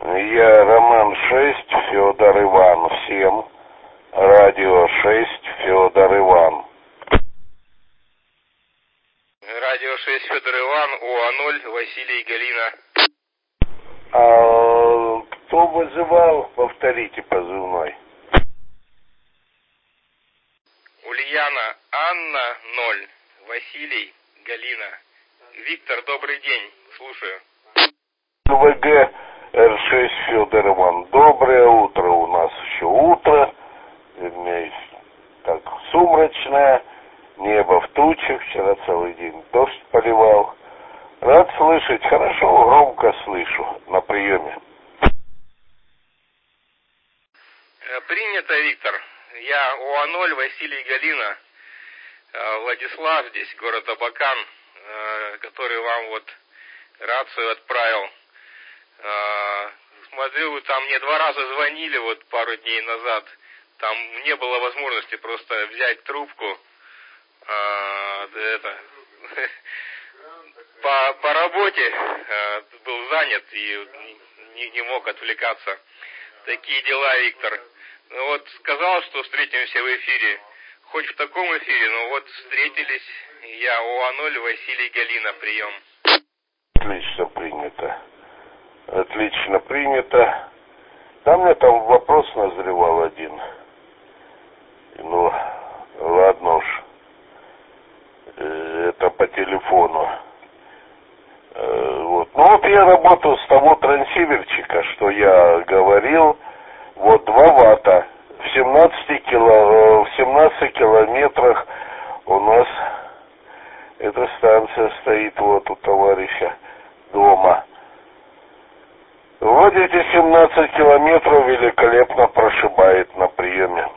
Я Роман 6, Федор Иван. Всем. Радио 6, Федор Иван. Радио 6, Федор Иван, ОА0, Василий, Галина. А кто вызывал? Повторите позывной. Ульяна, Анна, 0, Василий, Галина. Виктор, добрый день, слушаю. ВГ Р6, Федор Иван. Доброе утро. У нас еще утро. Вернее, так, сумрачное. Небо в тучах. Вчера целый день дождь поливал. Рад слышать. Хорошо, громко слышу. На приеме. Принято, Виктор. Я ОА0, Василий, Галина. Владислав здесь, город Абакан, который вам вот рацию отправил. Смотрю, вы там мне 2 раза звонили вот пару дней назад. Там не было возможности просто взять трубку. По работе был занят и не мог отвлекаться. Такие дела, Виктор. Ну вот сказал, что встретимся в эфире. Хоть в таком эфире, но вот встретились. Я ОА0, Василий, Галина, прием. Отлично принято. Отлично принято. Там мне там вопрос назревал один. Ну, ладно уж. Это по телефону. Вот. Ну вот я работал с того трансиверчика, что я говорил. Вот 2 ватта. В 17 километрах у нас эта станция стоит вот у товарища дома. Вот эти 17 километров великолепно прошибает на приеме.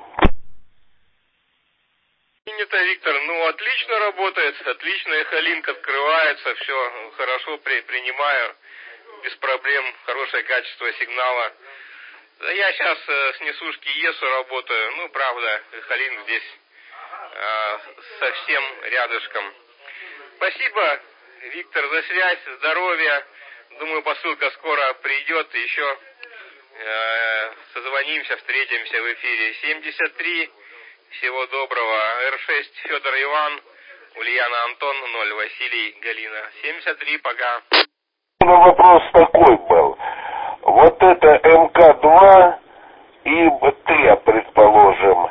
Принято, Виктор. Ну, отлично работает, отлично, эхолинк открывается, все хорошо принимаю, без проблем, хорошее качество сигнала. Да я сейчас с несушки ЕСу работаю, ну, правда, эхолинк здесь совсем рядышком. Спасибо, Виктор, за связь, здоровья. Думаю, посылка скоро придет, еще созвонимся, встретимся в эфире. 73, всего доброго. Р6, Федор Иван, Ульяна, Антон, 0, Василий, Галина. 73, пока. Вопрос такой был. Вот это МК-2 и Т, предположим,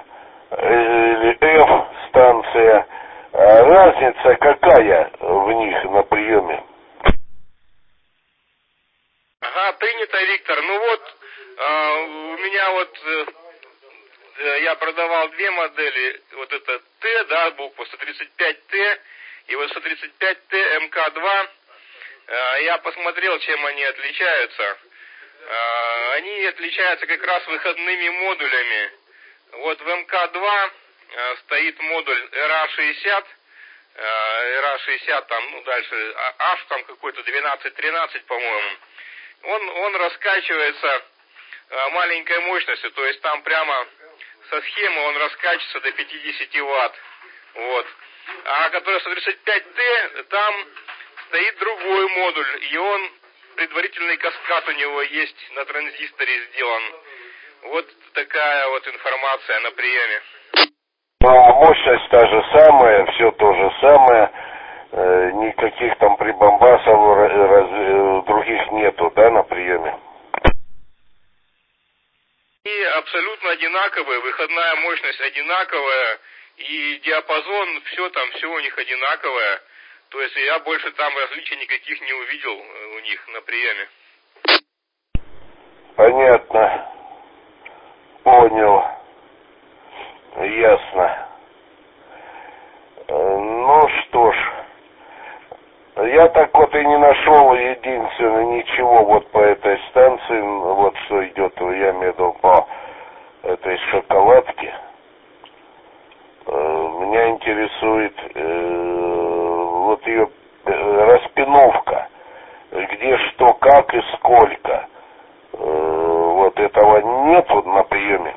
F станция, разница какая в них на приеме? Ага, принято, Виктор. Ну вот, у меня вот, я продавал 2 модели, вот это Т, да, буква 135Т, и вот 135Т МК-2. Я посмотрел, чем они отличаются. Они отличаются как раз выходными модулями. Вот в МК-2 стоит модуль РА-60, РА-60 там, ну дальше, H там какой-то 12-13, по-моему. Он раскачивается маленькой мощностью, то есть там прямо со схемы он раскачивается до 50 Ватт. Вот. А который 135Т, там стоит другой модуль, и он, предварительный каскад у него есть, на транзисторе сделан. Вот такая вот информация на приеме. Мощность та же самая, все то же самое, никаких там прибамбасов других нету, да, на приеме? И абсолютно одинаковые, выходная мощность одинаковая, и диапазон, все у них одинаковое. То есть я больше там различий никаких не увидел у них на приеме. Понятно. Понял. Ясно. Ну что ж, я так вот и не нашел единственное ничего вот по этой станции, вот что идет, я имею в виду по этой шоколадке. Меня интересует вот ее распиновка, где что, как и сколько. Вот этого нету на приеме.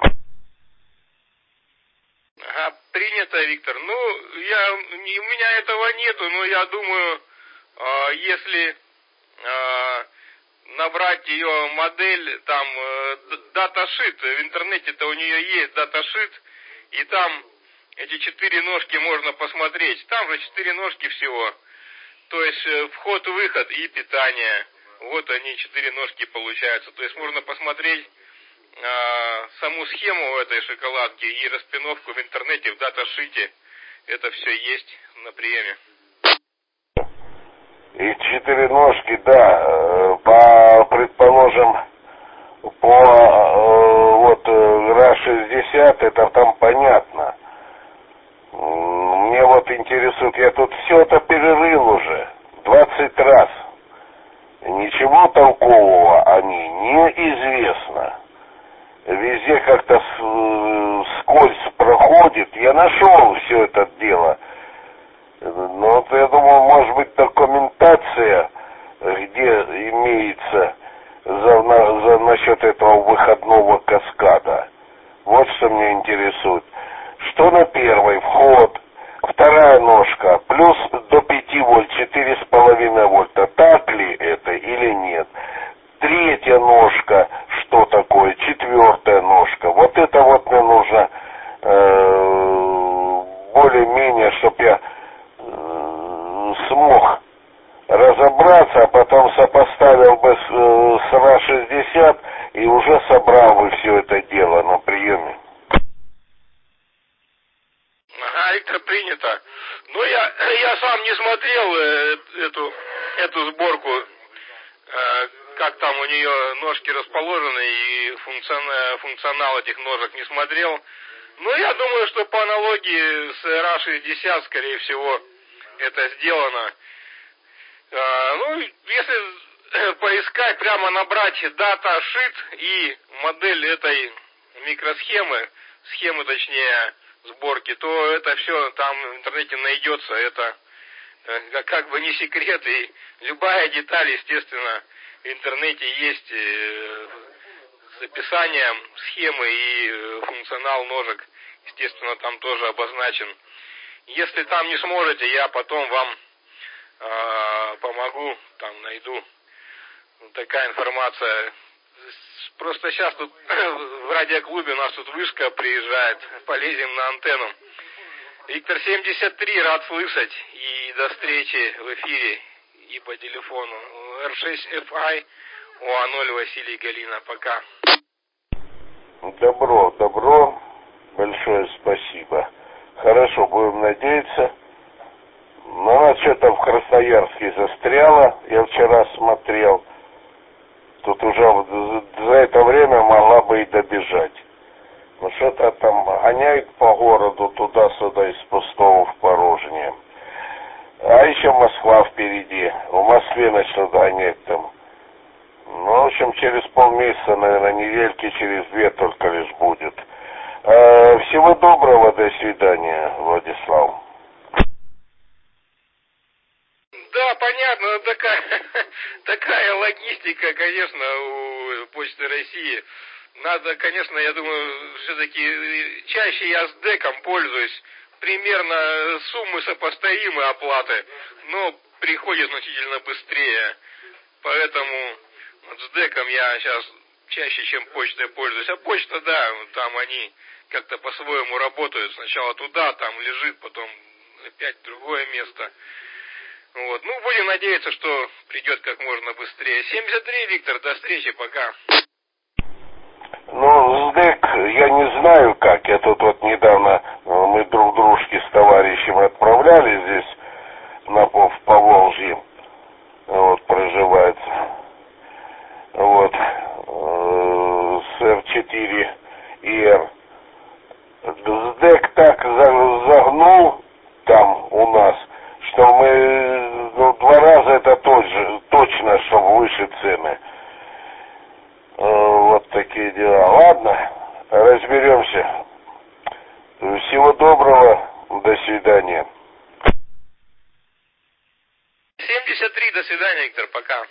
Ага, принято, Виктор. Ну, у меня этого нету, но я думаю, если набрать ее модель, там даташит, в интернете-то у нее есть даташит, и там эти 4 ножки можно посмотреть. Там же 4 ножки всего. То есть вход-выход и питание. Вот они, 4 ножки получаются. То есть можно посмотреть саму схему этой шоколадки и распиновку в интернете, в даташите. Это все есть на приеме. И 4 ножки, да, предположим, по вот РА-60, это там понятно. Мне вот интересует, я тут все это перерыл уже 20 раз. Ничего толкового о ней неизвестно. Везде как-то скользь проходит. Я нашел все это дело. Но вот я думаю, может быть, документация, где имеется насчет этого выходного каскада. Вот что меня интересует. Что на первый вход, вторая ножка, плюс до 5 вольт, 4,5 вольта. Так ли это или нет? Третья ножка, что такое? Четвертая ножка. Вот это вот мне нужно более-менее, чтобы я смог разобраться, а потом сопоставил бы с РА-60 и уже собрал бы все это дело на приеме. Ага, Виктор, принято. Ну, я сам не смотрел эту сборку, как там у нее ножки расположены, и функционал этих ножек не смотрел. Но я думаю, что по аналогии с РА-60, скорее всего, это сделано. Ну, если поискать, прямо набрать дата-шит и модель этой микросхемы, схемы точнее сборки, то это все там в интернете найдется. Это как бы не секрет, и любая деталь, естественно, в интернете есть с описанием схемы, и функционал ножек, естественно, там тоже обозначен. Если там не сможете, я потом вам помогу, там найду. Такая информация. Просто сейчас тут в радиоклубе у нас тут вышка приезжает, полезем на антенну. Виктор 73, рад слышать, и до встречи в эфире и по телефону. R6FI, ОА0 Василий Галина, пока. Добро, большое спасибо. Хорошо, будем надеяться. Но она что-то в Красноярске застряла, я вчера смотрел. Тут уже за это время могла бы и добежать. Но что-то там гоняет по городу туда-сюда из пустого в порожнее. А еще Москва впереди. В Москве начнут гонять там. Ну, в общем, через полмесяца, наверное, недельки через 2 только лишь будет. Всего доброго, до свидания, Владислав. Да, понятно, такая логистика, конечно, у Почты России. Надо, конечно, я думаю, все-таки чаще я с ДЭКом пользуюсь. Примерно суммы сопоставимы оплаты, но приходит значительно быстрее. Поэтому вот с ДЭКом я сейчас чаще, чем почтой пользуюсь. А почта, да, там они как-то по-своему работают. Сначала туда, там лежит, потом опять в другое место. Вот. Ну, будем надеяться, что придет как можно быстрее. 73, Виктор, до встречи, пока. Ну, СДЭК, я не знаю как. Я тут вот недавно, мы друг дружке с товарищем отправляли здесь, в Поволжье, вот, проживается. Вот, с R4 и R. СДЭК так загнул там у нас, что мы 2 раза это точно, чтобы выше цены. Вот такие дела. Ладно, разберемся. Всего доброго, до свидания. 73, до свидания, Виктор, пока.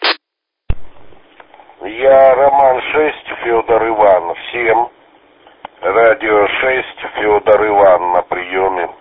Я Роман 6, Федор Иван. Всем. Радио 6, Федор Иван на приеме.